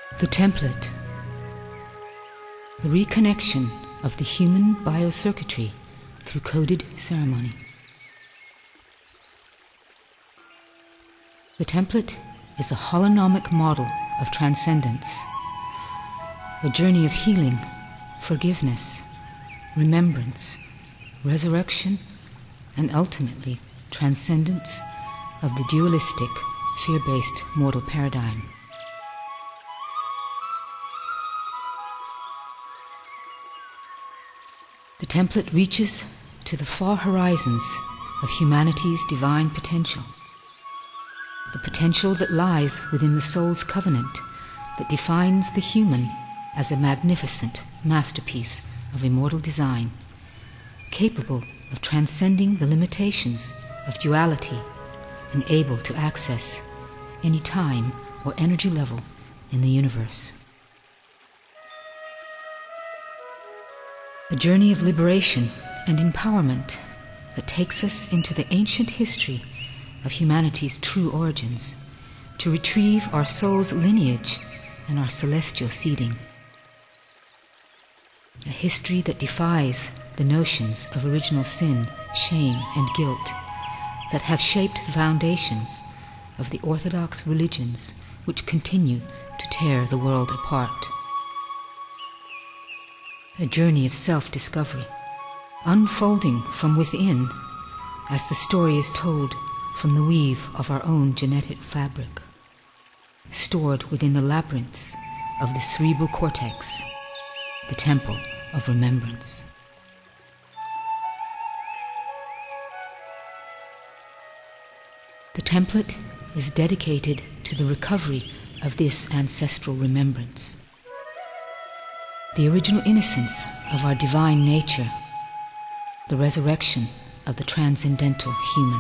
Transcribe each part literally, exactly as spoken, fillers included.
The template. The reconnection of the human biocircuitry through coded ceremony. The template is a holonomic model of transcendence, a journey of healing, forgiveness, remembrance, resurrection, and ultimately transcendence of the dualistic, fear-based mortal paradigm. The template reaches to the far horizons of humanity's divine potential, the potential that lies within the soul's covenant that defines the human as a magnificent masterpiece of immortal design, capable of transcending the limitations of duality and able to access any time or energy level in the universe. A journey of liberation and empowerment that takes us into the ancient history of humanity's true origins to retrieve our soul's lineage and our celestial seeding. A history that defies the notions of original sin, shame, and guilt that have shaped the foundations of the orthodox religions which continue to tear the world apart. A journey of self-discovery, unfolding from within as the story is told from the weave of our own genetic fabric, stored within the labyrinths of the cerebral cortex, the temple of remembrance. The template is dedicated to the recovery of this ancestral remembrance, the original innocence of our divine nature, the resurrection of the transcendental human.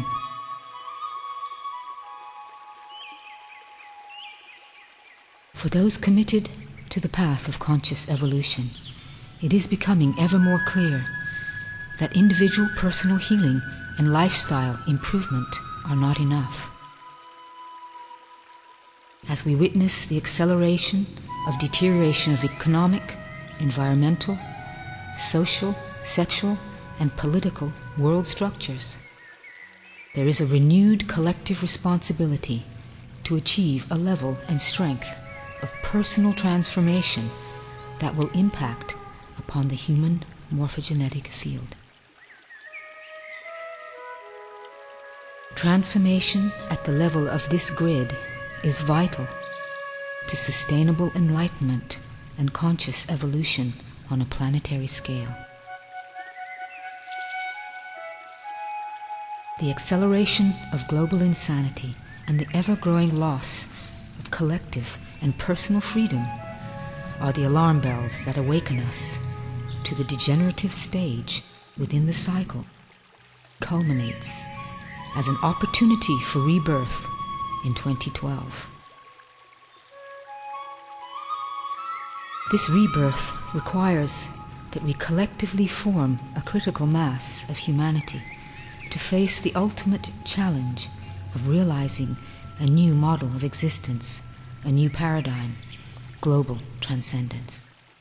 For those committed to the path of conscious evolution, it is becoming ever more clear that individual personal healing and lifestyle improvement are not enough. As we witness the acceleration of deterioration of economic, environmental, social, sexual, and political world structures, there is a renewed collective responsibility to achieve a level and strength of personal transformation that will impact upon the human morphogenetic field. Transformation at the level of this grid is vital to sustainable enlightenment and conscious evolution on a planetary scale. The acceleration of global insanity and the ever-growing loss of collective and personal freedom are the alarm bells that awaken us to the degenerative stage within the cycle, culminates as an opportunity for rebirth in twenty twelve. This rebirth requires that we collectively form a critical mass of humanity to face the ultimate challenge of realizing a new model of existence, a new paradigm, global transcendence.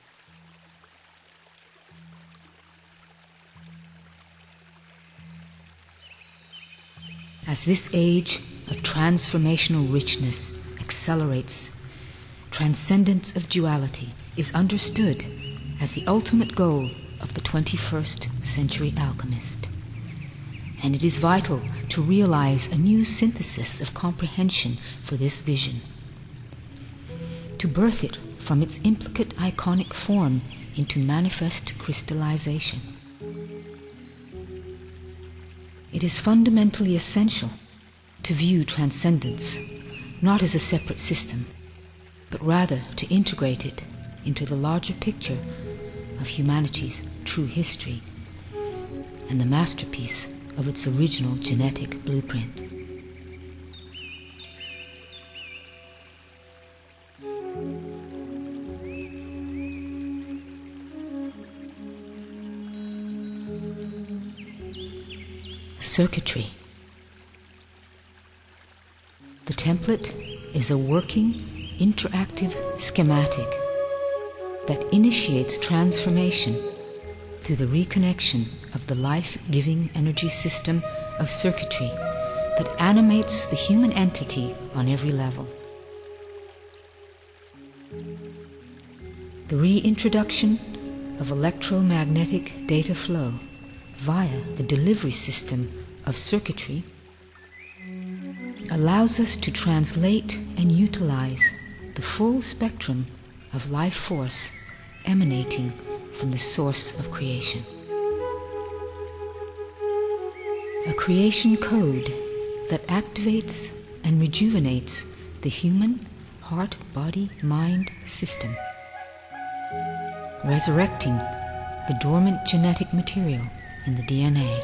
As this age of transformational richness accelerates, transcendence of duality is understood as the ultimate goal of the twenty-first century alchemist. And it is vital to realize a new synthesis of comprehension for this vision, to birth it from its implicate iconic form into manifest crystallization. It is fundamentally essential to view transcendence not as a separate system, but rather to integrate it into the larger picture of humanity's true history and the masterpiece of its original genetic blueprint. Circuitry. The template is a working interactive schematic that initiates transformation through the reconnection of the life-giving energy system of circuitry that animates the human entity on every level. The reintroduction of electromagnetic data flow via the delivery system of circuitry allows us to translate and utilize the full spectrum of life force emanating from the source of creation. A creation code that activates and rejuvenates the human heart, body, mind system, resurrecting the dormant genetic material in the D N A.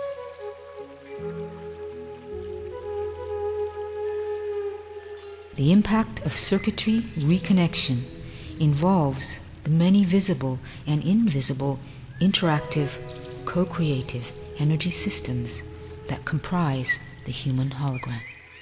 The impact of circuitry reconnection involves the many visible and invisible interactive, co-creative energy systems that comprise the human hologram.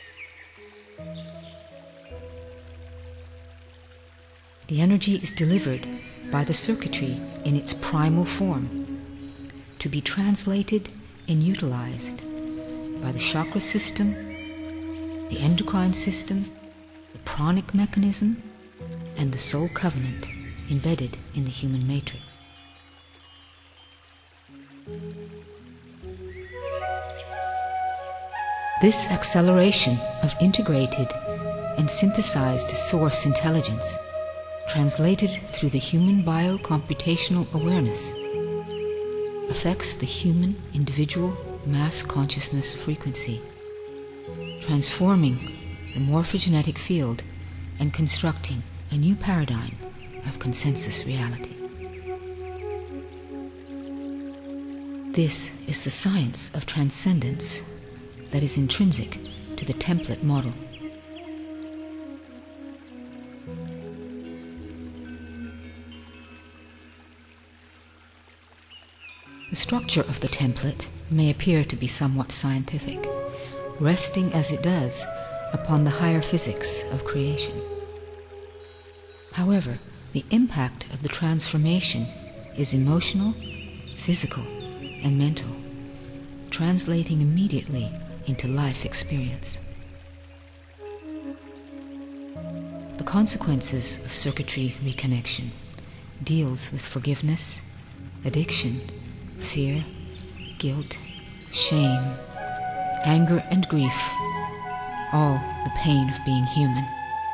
The energy is delivered by the circuitry in its primal form, to be translated and utilized by the chakra system, the endocrine system, the pranic mechanism, and the soul covenant embedded in the human matrix. This acceleration of integrated and synthesized source intelligence, translated through the human biocomputational awareness, affects the human individual mass consciousness frequency, transforming the morphogenetic field and constructing a new paradigm of consensus reality. This is the science of transcendence that is intrinsic to the template model. The structure of the template may appear to be somewhat scientific, resting as it does upon the higher physics of creation. However, the impact of the transformation is emotional, physical, and mental, translating immediately into life experience. The consequences of circuitry reconnection deals with forgiveness, addiction, fear, guilt, shame, anger and grief, all the pain of being human.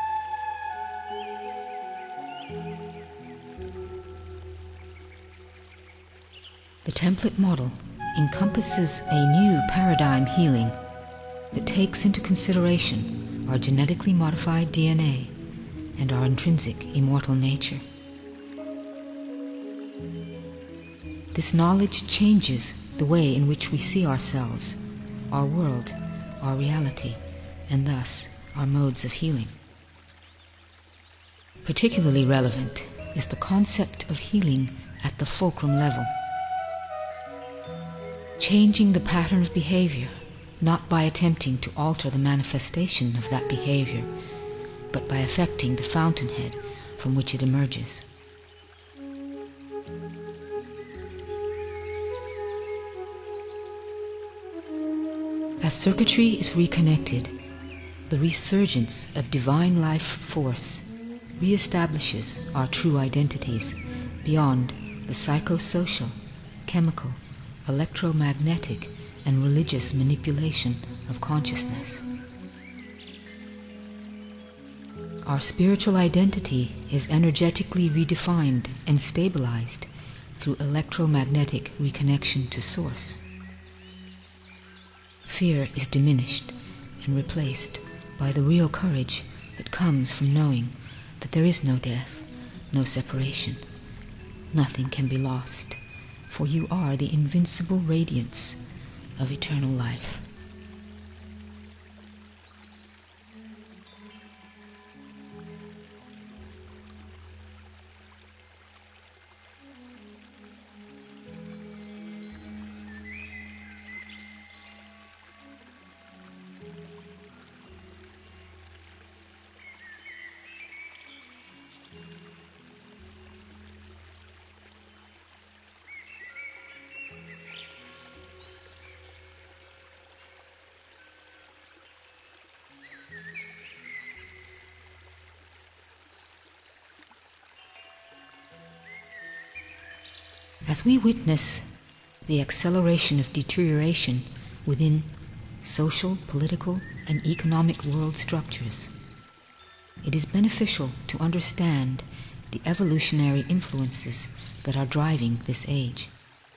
The template model encompasses a new paradigm healing that takes into consideration our genetically modified D N A and our intrinsic immortal nature. This knowledge changes the way in which we see ourselves, our world, our reality, and thus our modes of healing. Particularly relevant is the concept of healing at the fulcrum level. Changing the pattern of behavior, not by attempting to alter the manifestation of that behavior, but by affecting the fountainhead from which it emerges. As circuitry is reconnected, the resurgence of divine life force reestablishes our true identities beyond the psychosocial, chemical, electromagnetic, and religious manipulation of consciousness. Our spiritual identity is energetically redefined and stabilized through electromagnetic reconnection to Source. Fear is diminished and replaced by the real courage that comes from knowing that there is no death, no separation. Nothing can be lost, for you are the invincible radiance of eternal life. As we witness the acceleration of deterioration within social, political, and economic world structures, it is beneficial to understand the evolutionary influences that are driving this age.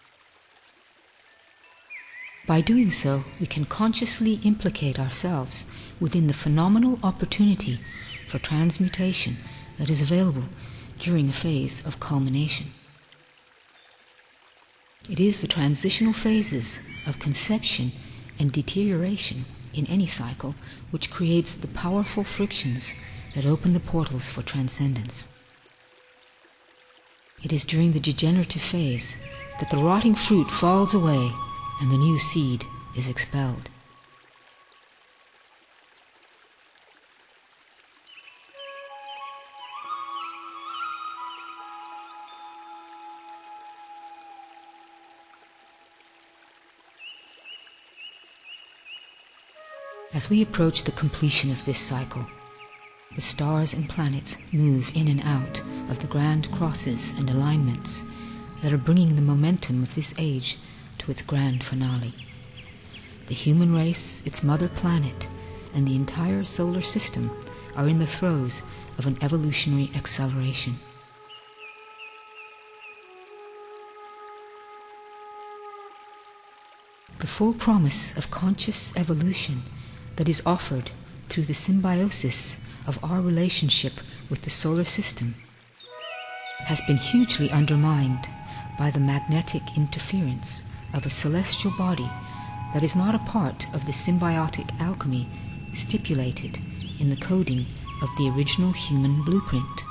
By doing so, we can consciously implicate ourselves within the phenomenal opportunity for transmutation that is available during a phase of culmination. It is the transitional phases of conception and deterioration in any cycle which creates the powerful frictions that open the portals for transcendence. It is during the degenerative phase that the rotting fruit falls away and the new seed is expelled. As we approach the completion of this cycle, the stars and planets move in and out of the grand crosses and alignments that are bringing the momentum of this age to its grand finale. The human race, its mother planet, and the entire solar system are in the throes of an evolutionary acceleration. The full promise of conscious evolution that is offered through the symbiosis of our relationship with the solar system has been hugely undermined by the magnetic interference of a celestial body that is not a part of the symbiotic alchemy stipulated in the coding of the original human blueprint.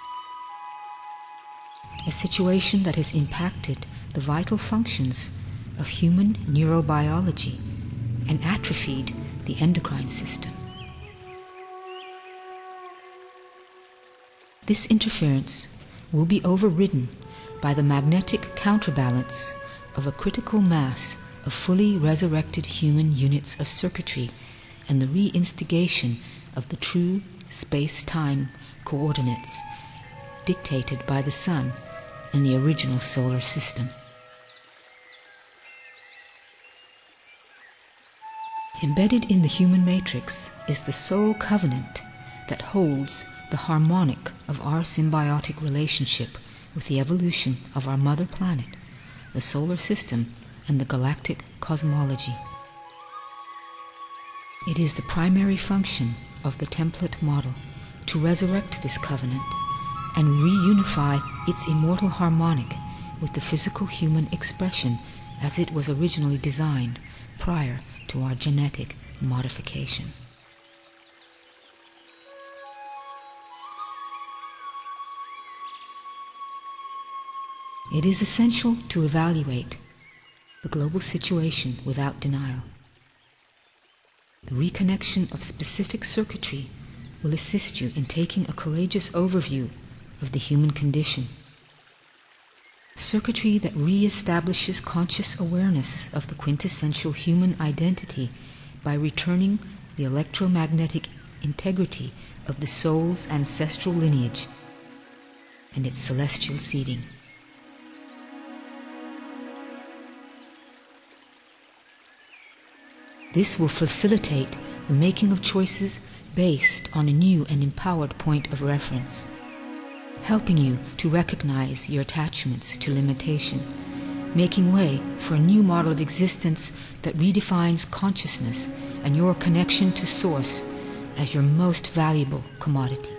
A situation that has impacted the vital functions of human neurobiology and atrophied the endocrine system. This interference will be overridden by the magnetic counterbalance of a critical mass of fully resurrected human units of circuitry and the reinstigation of the true space-time coordinates dictated by the Sun and the original solar system. Embedded in the human matrix is the soul covenant that holds the harmonic of our symbiotic relationship with the evolution of our mother planet, the solar system, and the galactic cosmology. It is the primary function of the template model to resurrect this covenant and reunify its immortal harmonic with the physical human expression as it was originally designed prior to our genetic modification. It is essential to evaluate the global situation without denial. The reconnection of specific circuitry will assist you in taking a courageous overview of the human condition. Circuitry that re-establishes conscious awareness of the quintessential human identity by returning the electromagnetic integrity of the soul's ancestral lineage and its celestial seeding. This will facilitate the making of choices based on a new and empowered point of reference, helping you to recognize your attachments to limitation, making way for a new model of existence that redefines consciousness and your connection to Source as your most valuable commodity.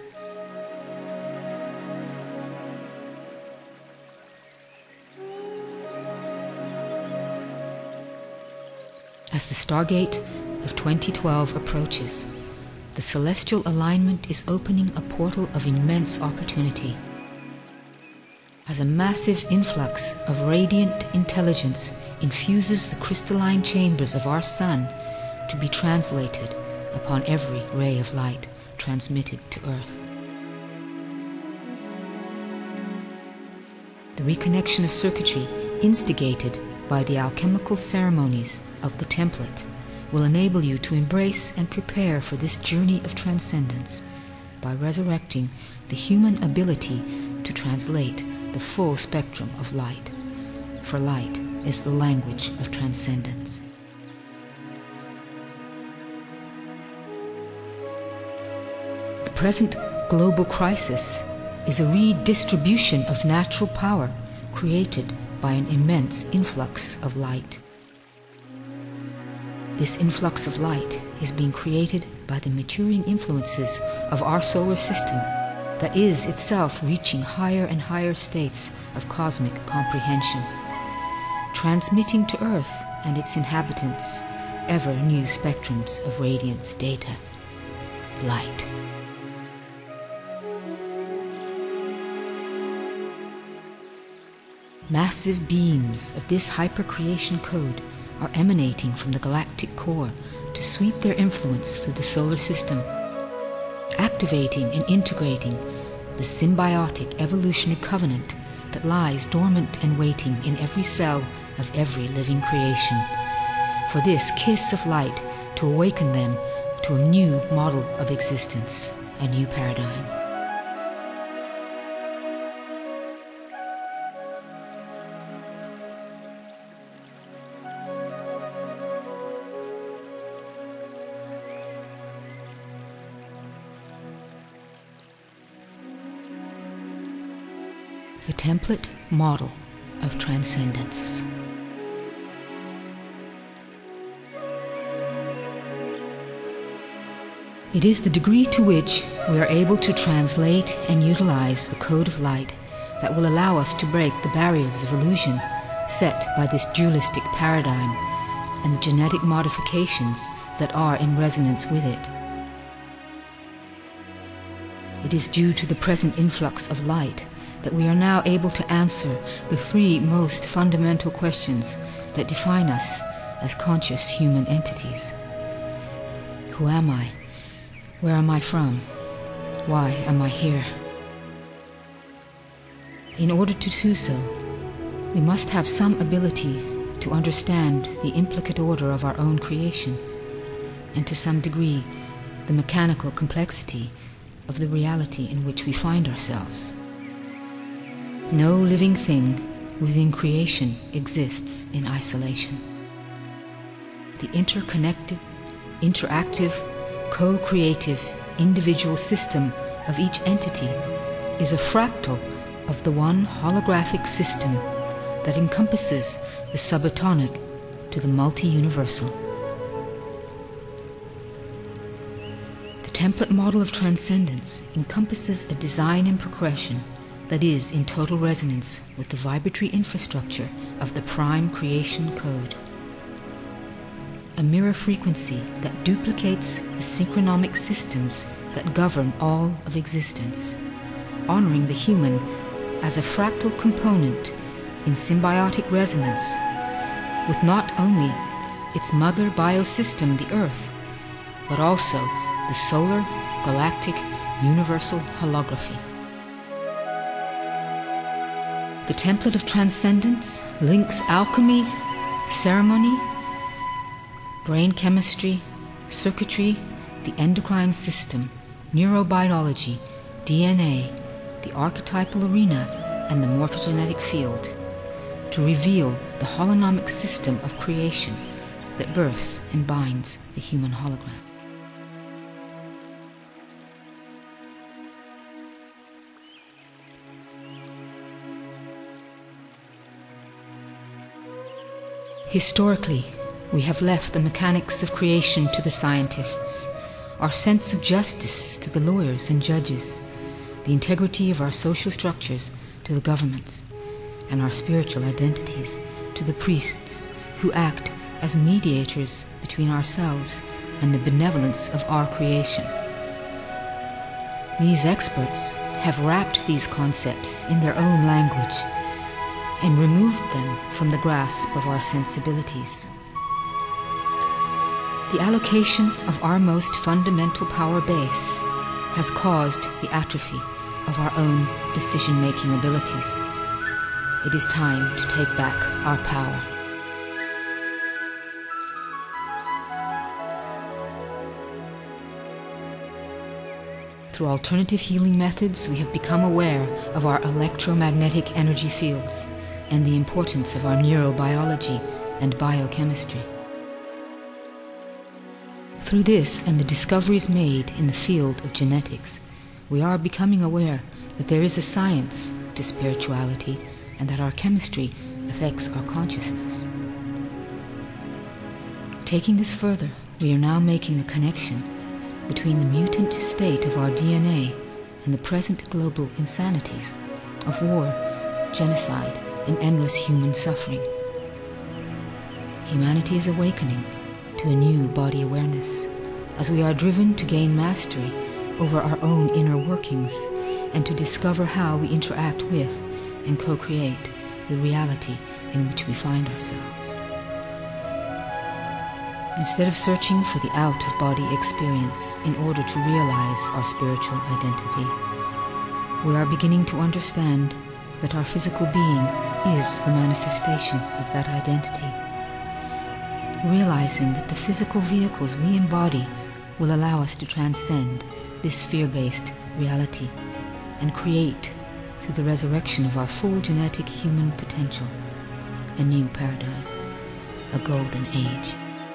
As the Stargate of twenty twelve approaches, the celestial alignment is opening a portal of immense opportunity. As a massive influx of radiant intelligence infuses the crystalline chambers of our Sun to be translated upon every ray of light transmitted to Earth. The reconnection of circuitry instigated by the alchemical ceremonies of the template will enable you to embrace and prepare for this journey of transcendence by resurrecting the human ability to translate the full spectrum of light, for light is the language of transcendence. The present global crisis is a redistribution of natural power created by an immense influx of light. This influx of light is being created by the maturing influences of our solar system that is itself reaching higher and higher states of cosmic comprehension, transmitting to Earth and its inhabitants ever new spectrums of radiance data, light. Massive beams of this hypercreation code are emanating from the galactic core to sweep their influence through the solar system, activating and integrating the symbiotic evolutionary covenant that lies dormant and waiting in every cell of every living creation, for this kiss of light to awaken them to a new model of existence, a new paradigm. The template model of transcendence. It is the degree to which we are able to translate and utilize the code of light that will allow us to break the barriers of illusion set by this dualistic paradigm and the genetic modifications that are in resonance with it. It is due to the present influx of light that we are now able to answer the three most fundamental questions that define us as conscious human entities. Who am I? Where am I from? Why am I here? In order to do so, we must have some ability to understand the implicate order of our own creation, and to some degree the mechanical complexity of the reality in which we find ourselves. No living thing within creation exists in isolation. The interconnected, interactive, co-creative individual system of each entity is a fractal of the one holographic system that encompasses the subatomic to the multi-universal. The template model of transcendence encompasses a design and progression that is in total resonance with the vibratory infrastructure of the prime creation code. A mirror frequency that duplicates the synchronomic systems that govern all of existence, honoring the human as a fractal component in symbiotic resonance with not only its mother biosystem, the Earth, but also the solar, galactic, universal holography. The template of transcendence links alchemy, ceremony, brain chemistry, circuitry, the endocrine system, neurobiology, D N A, the archetypal arena, and the morphogenetic field to reveal the holonomic system of creation that births and binds the human hologram. Historically, we have left the mechanics of creation to the scientists, our sense of justice to the lawyers and judges, the integrity of our social structures to the governments, and our spiritual identities to the priests who act as mediators between ourselves and the benevolence of our creation. These experts have wrapped these concepts in their own language and removed them from the grasp of our sensibilities. The allocation of our most fundamental power base has caused the atrophy of our own decision-making abilities. It is time to take back our power. Through alternative healing methods, we have become aware of our electromagnetic energy fields, and the importance of our neurobiology and biochemistry. Through this and the discoveries made in the field of genetics, we are becoming aware that there is a science to spirituality and that our chemistry affects our consciousness. Taking this further, we are now making the connection between the mutant state of our D N A and the present global insanities of war, genocide, and endless human suffering. Humanity is awakening to a new body awareness as we are driven to gain mastery over our own inner workings and to discover how we interact with and co-create the reality in which we find ourselves. Instead of searching for the out-of-body experience in order to realize our spiritual identity, we are beginning to understand that our physical being is the manifestation of that identity. Realizing that the physical vehicles we embody will allow us to transcend this fear-based reality and create, through the resurrection of our full genetic human potential, a new paradigm, a golden age.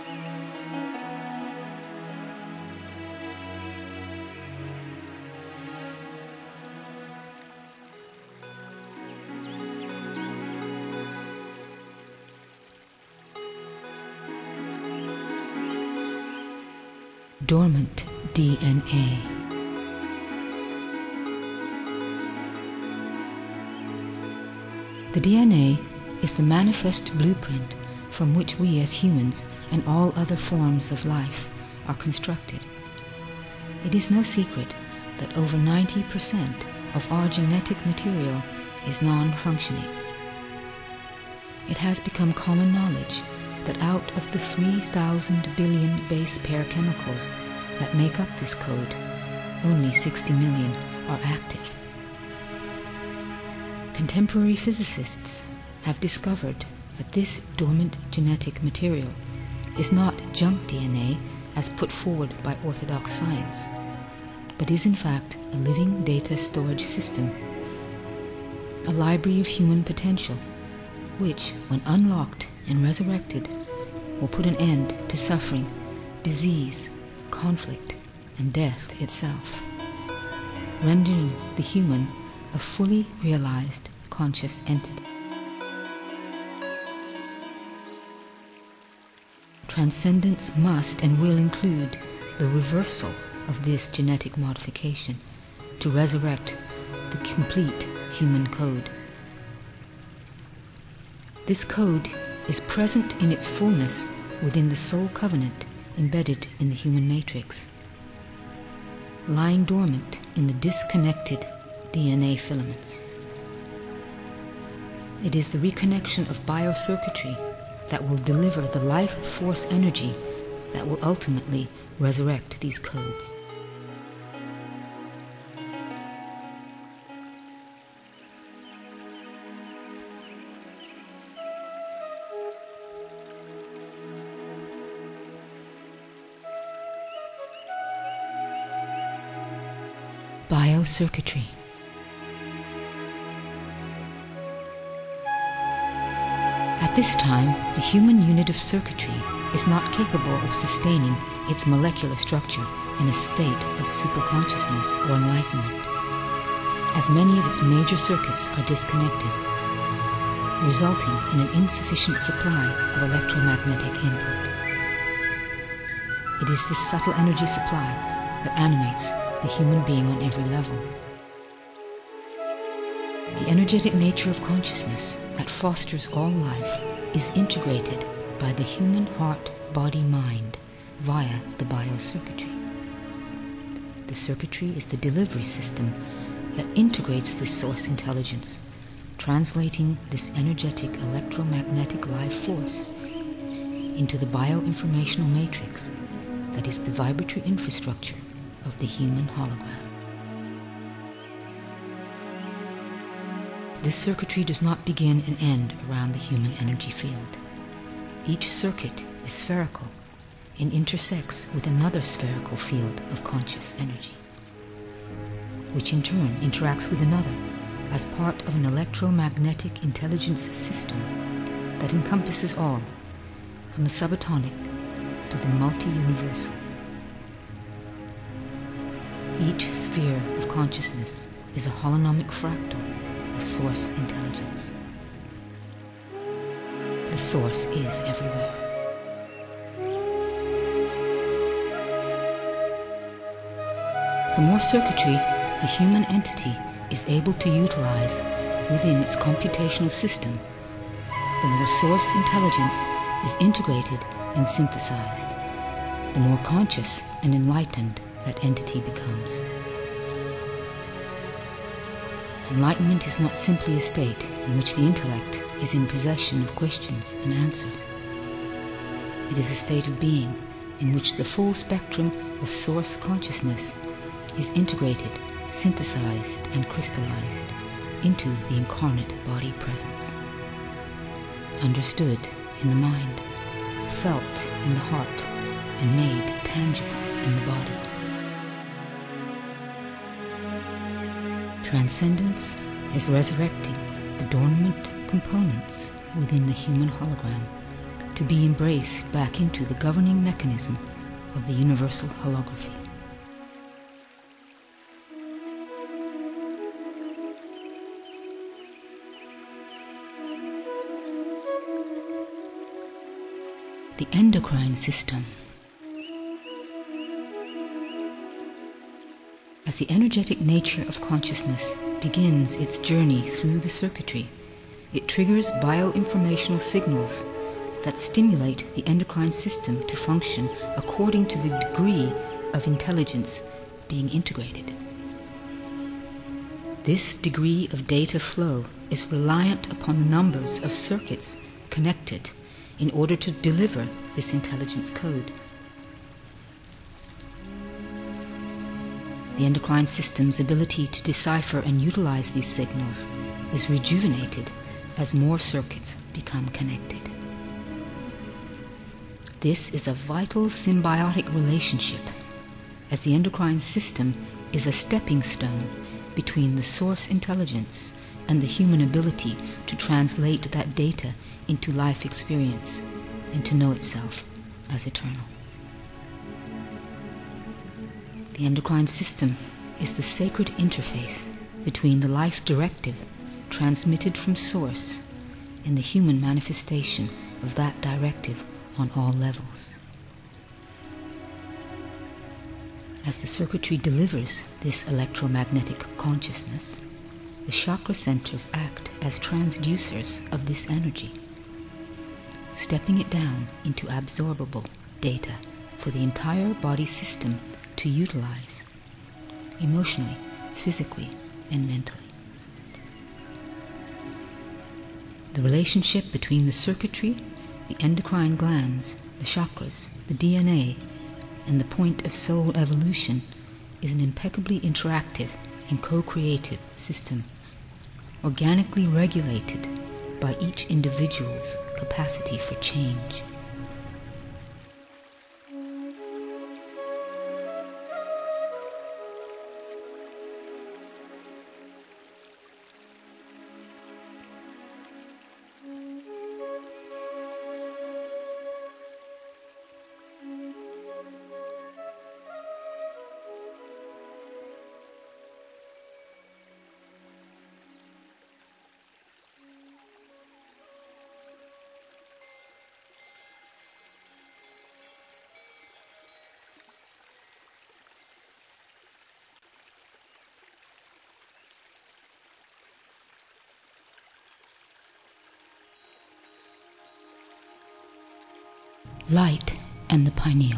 Dormant D N A. The D N A is the manifest blueprint from which we as humans and all other forms of life are constructed. It is no secret that over ninety percent of our genetic material is non-functioning. It has become common knowledge that out of the three thousand billion base pair chemicals that make up this code, only sixty million are active. Contemporary physicists have discovered that this dormant genetic material is not junk D N A as put forward by orthodox science, but is in fact a living data storage system, a library of human potential, which, when unlocked and resurrected, will put an end to suffering, disease, conflict, and death itself, rendering the human a fully realized conscious entity. Transcendence must and will include the reversal of this genetic modification to resurrect the complete human code. This code is present in its fullness within the soul covenant embedded in the human matrix, lying dormant in the disconnected D N A filaments. It is the reconnection of biocircuitry that will deliver the life force energy that will ultimately resurrect these codes. Biocircuitry. At this time, the human unit of circuitry is not capable of sustaining its molecular structure in a state of superconsciousness or enlightenment, as many of its major circuits are disconnected, resulting in an insufficient supply of electromagnetic input. It is this subtle energy supply that animates the human being on every level. The energetic nature of consciousness that fosters all life is integrated by the human heart-body-mind via the biocircuitry. The circuitry is the delivery system that integrates this source intelligence, translating this energetic electromagnetic life force into the bioinformational matrix that is the vibratory infrastructure of the human hologram. This circuitry does not begin and end around the human energy field. Each circuit is spherical and intersects with another spherical field of conscious energy, which in turn interacts with another as part of an electromagnetic intelligence system that encompasses all, from the subatomic to the multi-universal. Each sphere of consciousness is a holonomic fractal of source intelligence. The source is everywhere. The more circuitry the human entity is able to utilize within its computational system, the more source intelligence is integrated and synthesized, the more conscious and enlightened that entity becomes. Enlightenment is not simply a state in which the intellect is in possession of questions and answers. It is a state of being in which the full spectrum of source consciousness is integrated, synthesized, and crystallized into the incarnate body presence. Understood in the mind, felt in the heart, and made tangible in the body. Transcendence is resurrecting the dormant components within the human hologram to be embraced back into the governing mechanism of the universal holography. The endocrine system. As the energetic nature of consciousness begins its journey through the circuitry, it triggers bioinformational signals that stimulate the endocrine system to function according to the degree of intelligence being integrated. This degree of data flow is reliant upon the numbers of circuits connected in order to deliver this intelligence code. The endocrine system's ability to decipher and utilize these signals is rejuvenated as more circuits become connected. This is a vital symbiotic relationship, as the endocrine system is a stepping stone between the source intelligence and the human ability to translate that data into life experience and to know itself as eternal. The endocrine system is the sacred interface between the life directive transmitted from source and the human manifestation of that directive on all levels. As the circuitry delivers this electromagnetic consciousness, the chakra centers act as transducers of this energy, stepping it down into absorbable data for the entire body system to utilize, emotionally, physically, and mentally. The relationship between the circuitry, the endocrine glands, the chakras, the D N A, and the point of soul evolution is an impeccably interactive and co-creative system, organically regulated by each individual's capacity for change. Light and the pineal.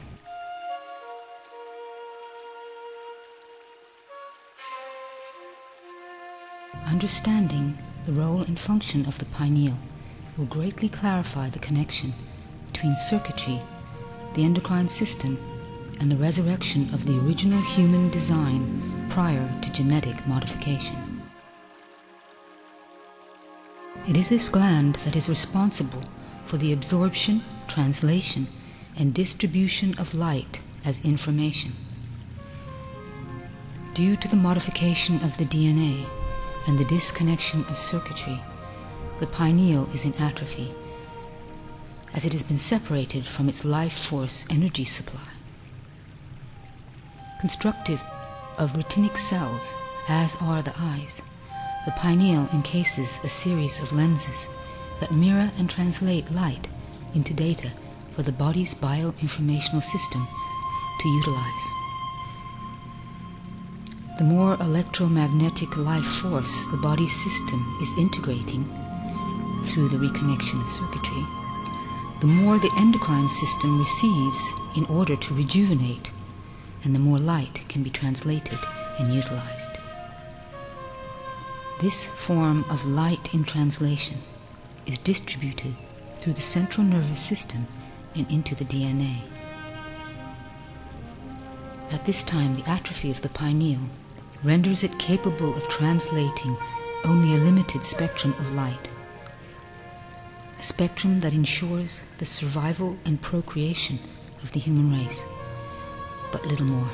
Understanding the role and function of the pineal will greatly clarify the connection between circuitry, the endocrine system, and the resurrection of the original human design prior to genetic modification. It is this gland that is responsible for the absorption, translation, and distribution of light as information. Due to the modification of the D N A, and the disconnection of circuitry, the pineal is in atrophy, as it has been separated from its life force energy supply. Constructive of retinic cells, as are the eyes, the pineal encases a series of lenses that mirror and translate light into data for the body's bioinformational system to utilize. The more electromagnetic life force the body's system is integrating through the reconnection of circuitry, the more the endocrine system receives in order to rejuvenate, and the more light can be translated and utilized. This form of light in translation is distributed through the central nervous system and into the D N A. At this time, the atrophy of the pineal renders it capable of translating only a limited spectrum of light, a spectrum that ensures the survival and procreation of the human race, but little more.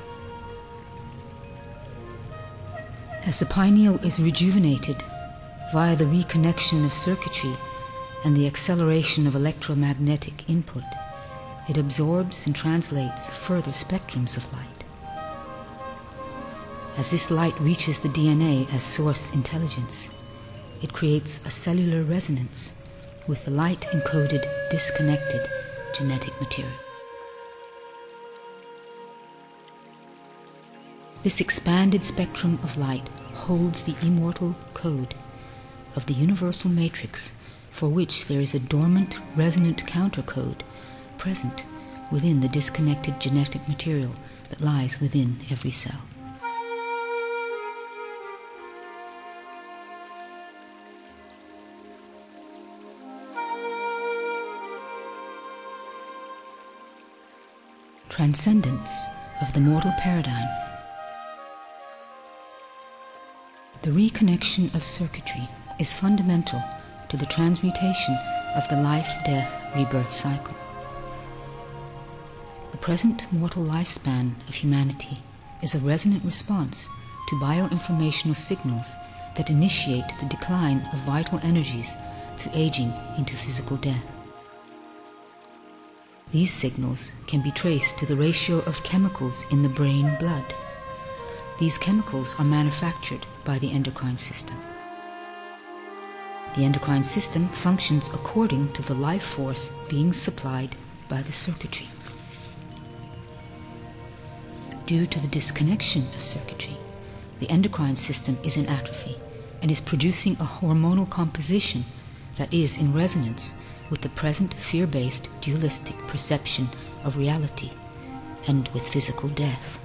As the pineal is rejuvenated via the reconnection of circuitry and the acceleration of electromagnetic input, it absorbs and translates further spectrums of light. As this light reaches the D N A as source intelligence, it creates a cellular resonance with the light-encoded, disconnected genetic material. This expanded spectrum of light holds the immortal code of the universal matrix, for which there is a dormant resonant countercode present within the disconnected genetic material that lies within every cell. Transcendence of the mortal paradigm. The reconnection of circuitry is fundamental to the transmutation of the life-death rebirth cycle. The present mortal lifespan of humanity is a resonant response to bioinformational signals that initiate the decline of vital energies through aging into physical death. These signals can be traced to the ratio of chemicals in the brain blood. These chemicals are manufactured by the endocrine system. The endocrine system functions according to the life force being supplied by the circuitry. Due to the disconnection of circuitry, the endocrine system is in atrophy and is producing a hormonal composition that is in resonance with the present fear-based dualistic perception of reality and with physical death.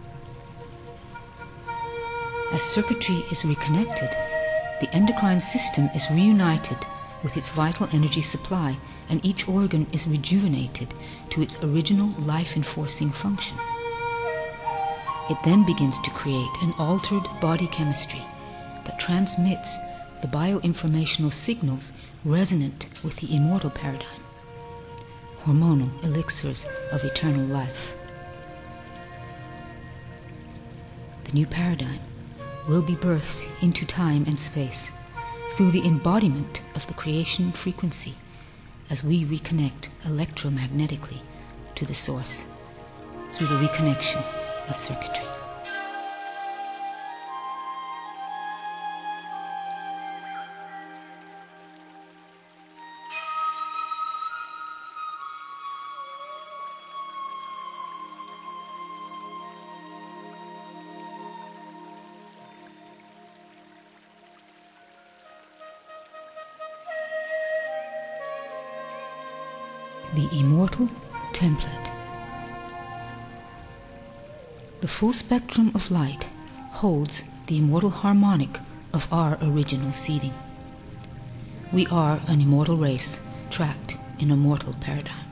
As circuitry is reconnected, the endocrine system is reunited with its vital energy supply, and each organ is rejuvenated to its original life-enforcing function. It then begins to create an altered body chemistry that transmits the bioinformational signals resonant with the immortal paradigm, hormonal elixirs of eternal life. The new paradigm will be birthed into time and space through the embodiment of the creation frequency as we reconnect electromagnetically to the source through the reconnection of circuitry. The immortal template. The full spectrum of light holds the immortal harmonic of our original seeding. We are an immortal race trapped in a mortal paradigm.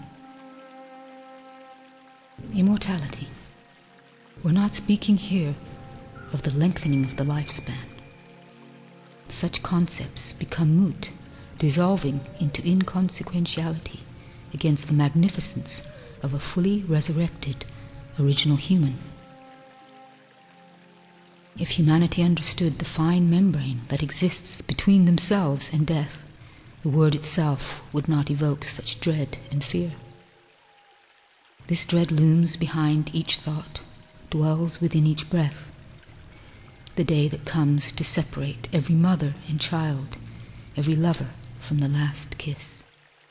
Immortality. We're not speaking here of the lengthening of the lifespan. Such concepts become moot, dissolving into inconsequentiality against the magnificence of a fully resurrected original human. If humanity understood the fine membrane that exists between themselves and death, the word itself would not evoke such dread and fear. This dread looms behind each thought, dwells within each breath. The day that comes to separate every mother and child, every lover from the last kiss.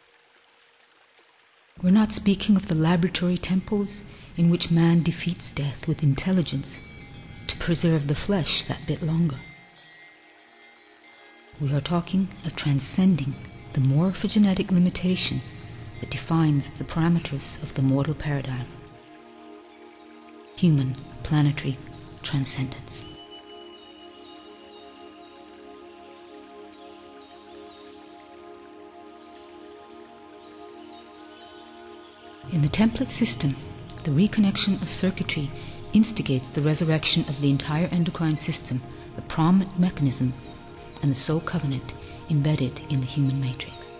We're not speaking of the laboratory temples in which man defeats death with intelligence to preserve the flesh that bit longer. We are talking of transcending the morphogenetic limitation that defines the parameters of the mortal paradigm. Human planetary transcendence. In the template system, the reconnection of circuitry instigates the resurrection of the entire endocrine system, the prominent mechanism, and the soul covenant embedded in the human matrix.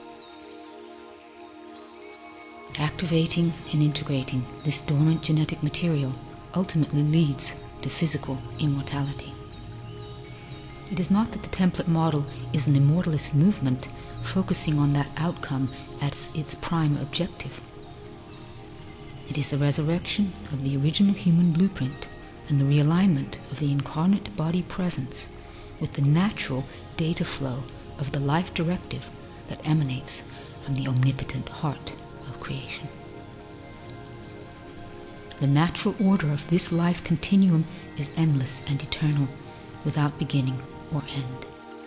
Activating and integrating this dormant genetic material ultimately leads to physical immortality. It is not that the template model is an immortalist movement focusing on that outcome as its prime objective. It is the resurrection of the original human blueprint and the realignment of the incarnate body presence with the natural data flow of the life directive that emanates from the omnipotent heart of creation. The natural order of this life continuum is endless and eternal, without beginning or end.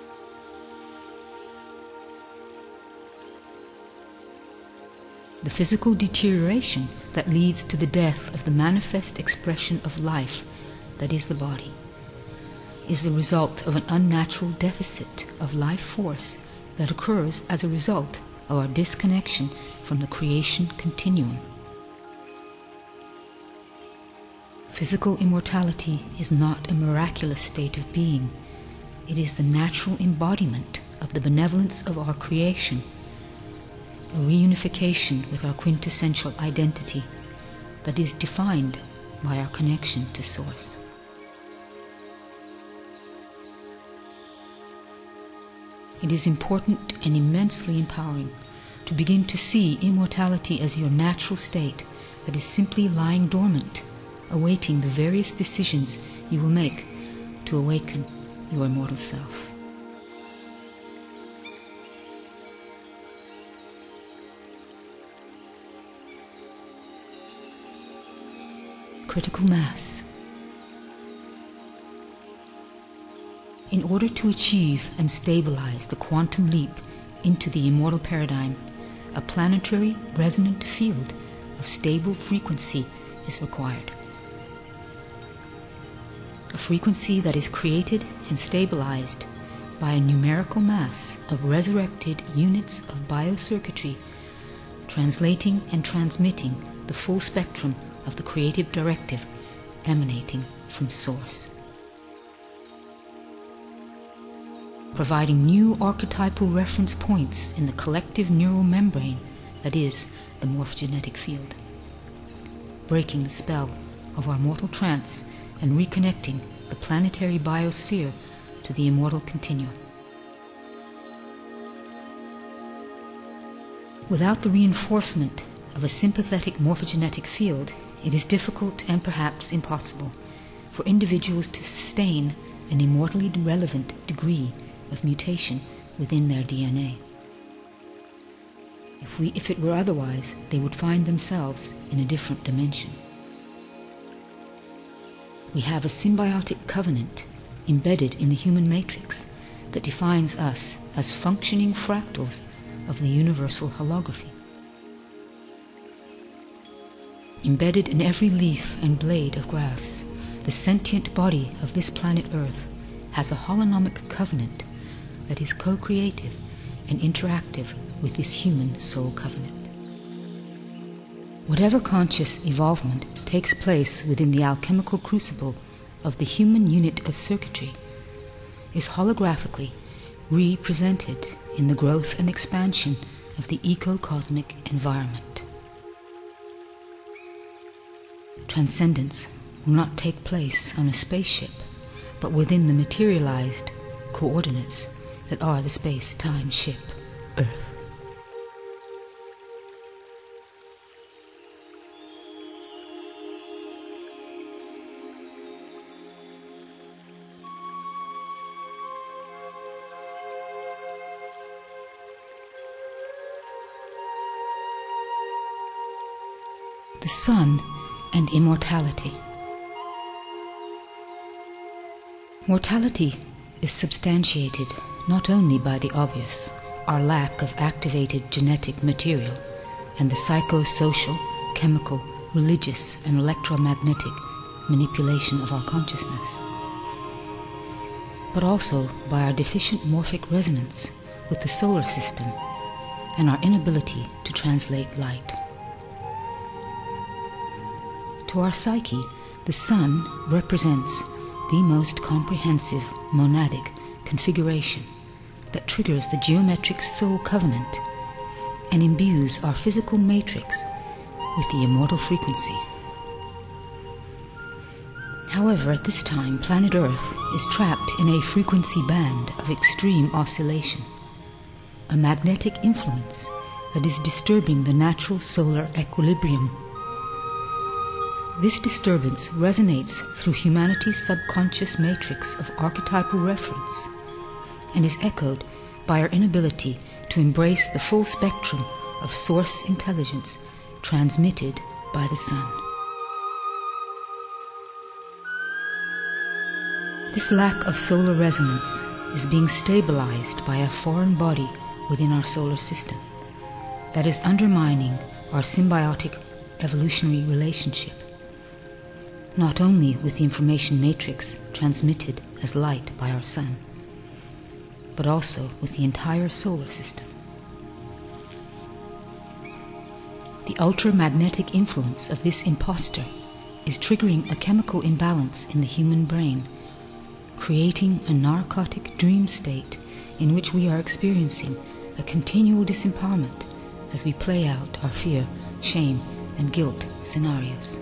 The physical deterioration that leads to the death of the manifest expression of life, that is the body, is the result of an unnatural deficit of life force that occurs as a result of our disconnection from the creation continuum. Physical immortality is not a miraculous state of being. It is the natural embodiment of the benevolence of our creation, a reunification with our quintessential identity that is defined by our connection to Source. It is important and immensely empowering to begin to see immortality as your natural state that is simply lying dormant, awaiting the various decisions you will make to awaken your immortal self. Critical mass. In order to achieve and stabilize the quantum leap into the immortal paradigm, a planetary resonant field of stable frequency is required. A frequency that is created and stabilized by a numerical mass of resurrected units of biocircuitry, translating and transmitting the full spectrum of the creative directive emanating from Source. Providing new archetypal reference points in the collective neural membrane that is the morphogenetic field. Breaking the spell of our mortal trance and reconnecting the planetary biosphere to the immortal continuum. Without the reinforcement of a sympathetic morphogenetic field, it is difficult and perhaps impossible for individuals to sustain an immortally relevant degree of mutation within their D N A. If we, if it were otherwise, they would find themselves in a different dimension. We have a symbiotic covenant embedded in the human matrix that defines us as functioning fractals of the universal holography. Embedded in every leaf and blade of grass, the sentient body of this planet Earth has a holonomic covenant that is co-creative and interactive with this human soul covenant. Whatever conscious evolvement takes place within the alchemical crucible of the human unit of circuitry is holographically represented in the growth and expansion of the eco-cosmic environment. Transcendence will not take place on a spaceship, but within the materialized coordinates that are the space-time ship, Earth. The Sun and Immortality. Mortality is substantiated not only by the obvious, our lack of activated genetic material, and the psychosocial, chemical, religious, and electromagnetic manipulation of our consciousness, but also by our deficient morphic resonance with the solar system and our inability to translate light. To our psyche, the Sun represents the most comprehensive monadic configuration that triggers the geometric soul covenant and imbues our physical matrix with the immortal frequency. However, at this time, planet Earth is trapped in a frequency band of extreme oscillation, a magnetic influence that is disturbing the natural solar equilibrium. This disturbance resonates through humanity's subconscious matrix of archetypal reference and is echoed by our inability to embrace the full spectrum of source intelligence transmitted by the Sun. This lack of solar resonance is being stabilized by a foreign body within our solar system that is undermining our symbiotic evolutionary relationship, not only with the information matrix transmitted as light by our Sun, but also with the entire solar system. The ultramagnetic influence of this impostor is triggering a chemical imbalance in the human brain, creating a narcotic dream state in which we are experiencing a continual disempowerment as we play out our fear, shame, and guilt scenarios.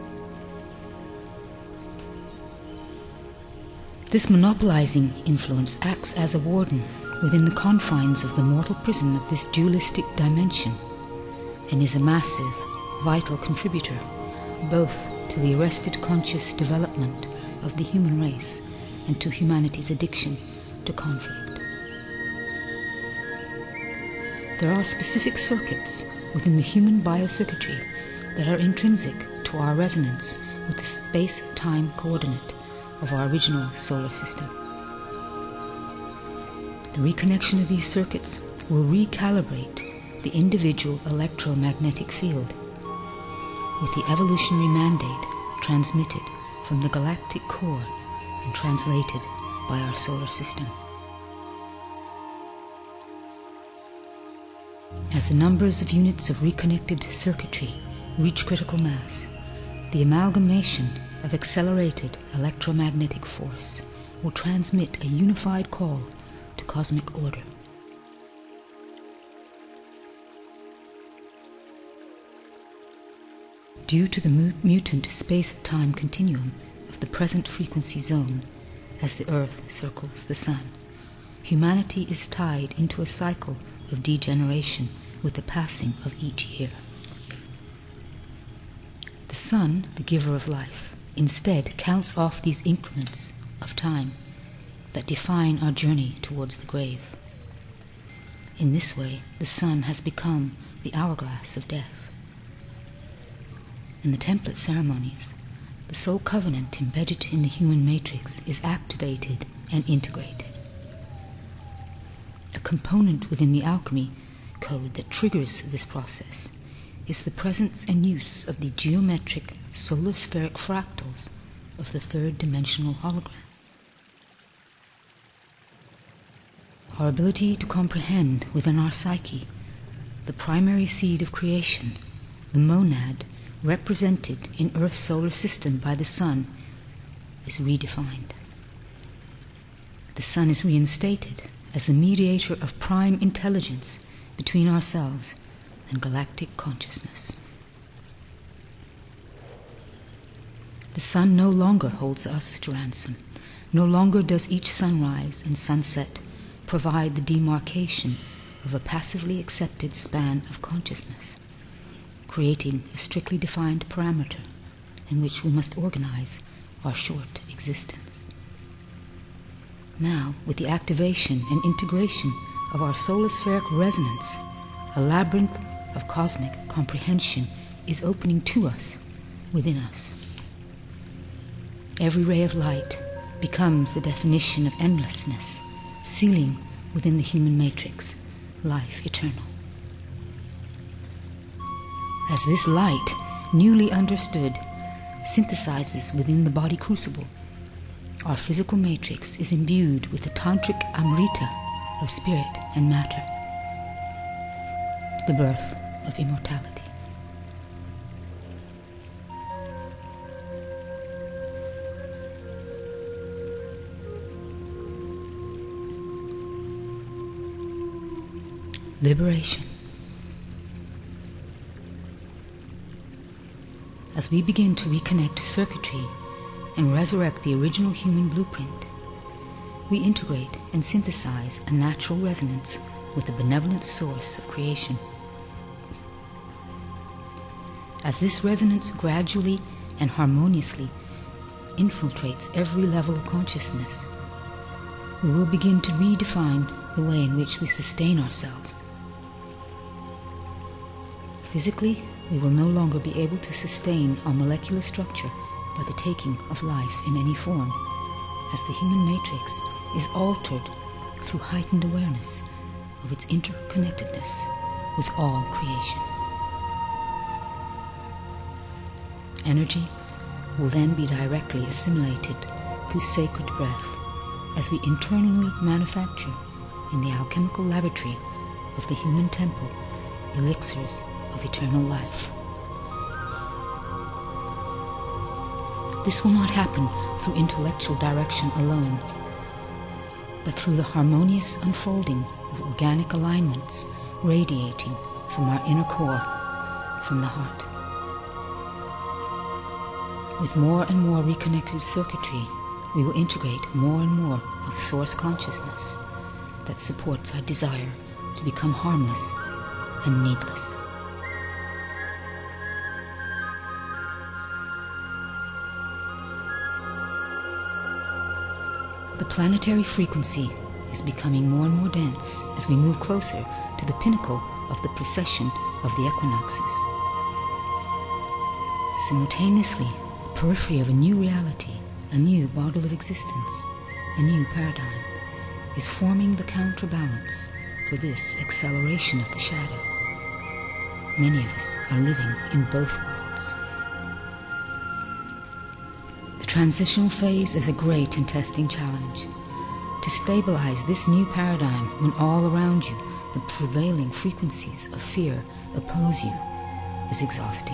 This monopolizing influence acts as a warden within the confines of the mortal prison of this dualistic dimension and is a massive, vital contributor both to the arrested conscious development of the human race and to humanity's addiction to conflict. There are specific circuits within the human biocircuitry that are intrinsic to our resonance with the space-time coordinate of our original solar system. The reconnection of these circuits will recalibrate the individual electromagnetic field with the evolutionary mandate transmitted from the galactic core and translated by our solar system. As the numbers of units of reconnected circuitry reach critical mass, the amalgamation of accelerated electromagnetic force will transmit a unified call to cosmic order. Due to the mutant space-time continuum of the present frequency zone, as the Earth circles the Sun, humanity is tied into a cycle of degeneration with the passing of each year. The Sun, the giver of life, instead counts off these increments of time that define our journey towards the grave. In this way, the Sun has become the hourglass of death. In the template ceremonies, the soul covenant embedded in the human matrix is activated and integrated. A component within the alchemy code that triggers this process is the presence and use of the geometric solar spheric fractals of the third dimensional hologram. Our ability to comprehend within our psyche the primary seed of creation, the monad represented in Earth's solar system by the Sun, is redefined. The Sun is reinstated as the mediator of prime intelligence between ourselves and galactic consciousness. The Sun no longer holds us to ransom, No longer does each sunrise and sunset provide the demarcation of a passively accepted span of consciousness, creating a strictly defined parameter in which we must organize our short existence. Now, with the activation and integration of our solospheric resonance, a labyrinth of cosmic comprehension is opening to us, within us. Every ray of light becomes the definition of endlessness, sealing within the human matrix life eternal. As this light, newly understood, synthesizes within the body crucible, our physical matrix is imbued with the tantric amrita of spirit and matter, the birth of immortality. Liberation. As we begin to reconnect circuitry and resurrect the original human blueprint, we integrate and synthesize a natural resonance with the benevolent source of creation. As this resonance gradually and harmoniously infiltrates every level of consciousness, we will begin to redefine the way in which we sustain ourselves. Physically, we will no longer be able to sustain our molecular structure by the taking of life in any form, as the human matrix is altered through heightened awareness of its interconnectedness with all creation. Energy will then be directly assimilated through sacred breath as we internally manufacture in the alchemical laboratory of the human temple elixirs of eternal life. This will not happen through intellectual direction alone, but through the harmonious unfolding of organic alignments radiating from our inner core, from the heart. With more and more reconnected circuitry, we will integrate more and more of source consciousness that supports our desire to become harmless and needless. The planetary frequency is becoming more and more dense as we move closer to the pinnacle of the precession of the equinoxes. Simultaneously, the periphery of a new reality, a new model of existence, a new paradigm, is forming the counterbalance for this acceleration of the shadow. Many of us are living in both worlds. The transitional phase is a great and testing challenge. To stabilize this new paradigm when all around you the prevailing frequencies of fear oppose you is exhausting.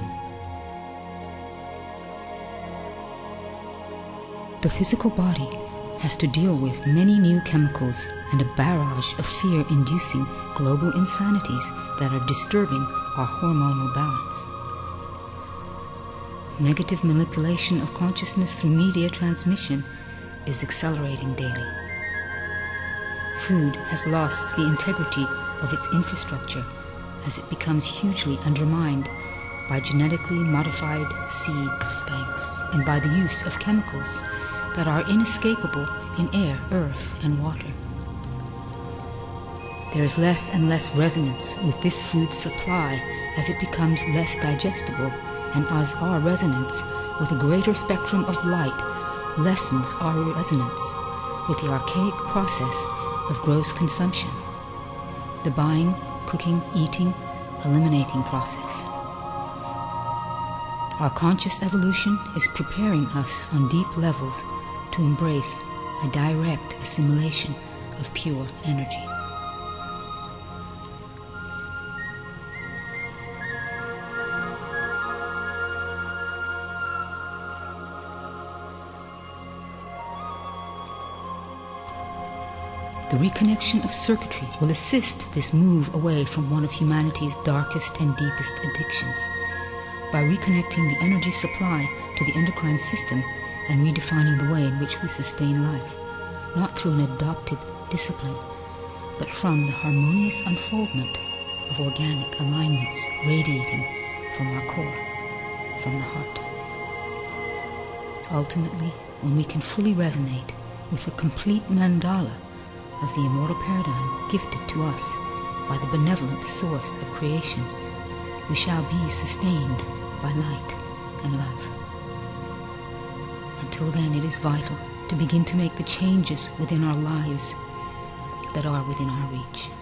The physical body has to deal with many new chemicals and a barrage of fear-inducing global insanities that are disturbing our hormonal balance. Negative manipulation of consciousness through media transmission is accelerating daily. Food has lost the integrity of its infrastructure as it becomes hugely undermined by genetically modified seed banks and by the use of chemicals that are inescapable in air, earth, and water. There is less and less resonance with this food supply as it becomes less digestible, and as our resonance with a greater spectrum of light lessens our resonance with the archaic process of gross consumption, the buying, cooking, eating, eliminating process. Our conscious evolution is preparing us on deep levels to embrace a direct assimilation of pure energy. The reconnection of circuitry will assist this move away from one of humanity's darkest and deepest addictions. By reconnecting the energy supply to the endocrine system, and redefining the way in which we sustain life, not through an adopted discipline, but from the harmonious unfoldment of organic alignments radiating from our core, from the heart. Ultimately, when we can fully resonate with the complete mandala of the immortal paradigm gifted to us by the benevolent source of creation, we shall be sustained by light and love. Until then, it is vital to begin to make the changes within our lives that are within our reach.